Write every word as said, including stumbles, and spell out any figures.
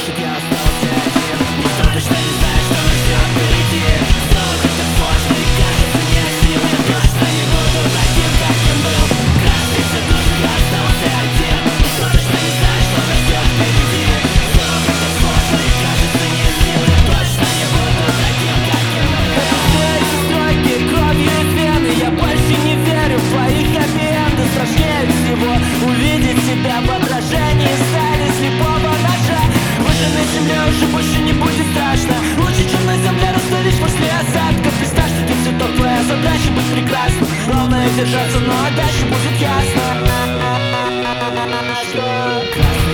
дышит, я остался один. Никто точно не знает, что нас ждет впереди. Снова как-то сложно и кажется не силы. Точно не буду таким, как я был. Красный цветочек, я остался один. Никто точно не знает, что нас ждет впереди. Снова как-то сложно и кажется не силы. Точно не буду таким, как я был. Это все эти строки кровью из вены. Я больше не верю в твоих хэппи-энды. Страшнее всего увидеть себя в отражении стали слепого ножа. Выше на земле уже больше не будет страшно. Лучше, чем на земле растворишь после осадков. Представь, что ты цветок, твоя задача быть прекрасным. Главное держаться, но дальше будет ясно, что красный